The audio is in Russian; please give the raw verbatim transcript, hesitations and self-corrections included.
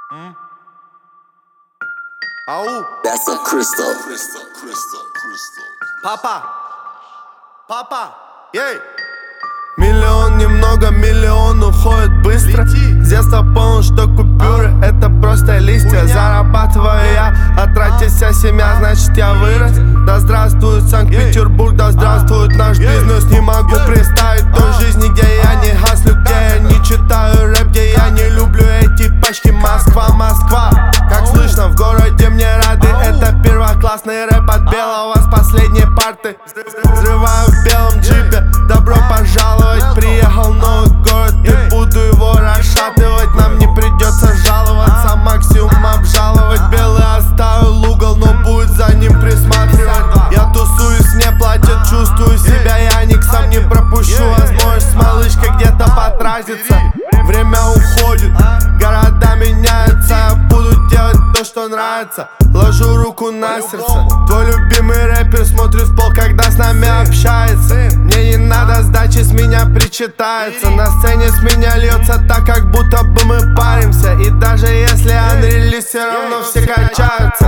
Mm. Ау. That's a crystal. Папа. Папа. Ей. Миллион немного, миллион уходит быстро. Лети. С детства понял, что купюры а? это просто листья. Хуйня. Зарабатываю я, а тратит вся семья, значит я вырос. Да здравствует Санкт-Петербург, да здравствует наш бизнес. Не могу представить той жизни, где я не хаслю, где я не читаю рэп, где я не люблю эти пачки. Москва, Москва, как слышно в городе мне рады. Это первоклассный рэп от белого с последней парты. Взрываю в белом джипе, добро пожаловать. Приехал новый город и буду его расшатывать. Нам не придется жаловаться, максимум обжаловать. Белый оставил угол, но будет за ним присматривать. Я тусуюсь, мне платят, чувствую себя Яниксом. Не пропущу возможность с малышкой где-то потратиться. Время уходит, города меняются. Я буду делать то, что нравится. Ложу руку на сердце. Твой любимый рэпер смотрит в пол, когда с нами общается. Мне не надо сдачи, с меня причитается. На сцене с меня льется так, как будто бы мы паримся. И даже если анрелиз, все равно все качаются.